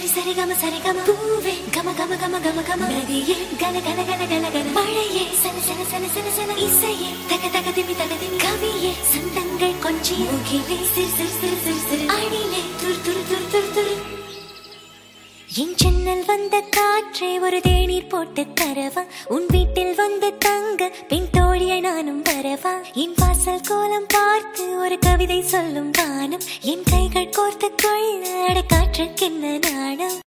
சரிகம பூவே கம கம கம கம கம நதியே கன கன கன கன கன மழையே சன இசையே தக தக திமி கவியே சந்தங்கள் கொஞ்சி முகிலே சிறு அணிலே துரு என் ஜன்னல் வந்த காற்றே ஒரு தேநீர் போட்டு தரவா உன் வீட்டில் வந்து தங்க பின் தோழியை நானும் வரவா என் வாசல் கோலம் பார்த்து ஒரு கவிதை சொல்லும் வானம் என் கைகள் கோர்த்து கொள்ள காற்றுக்கென்ன நாணம்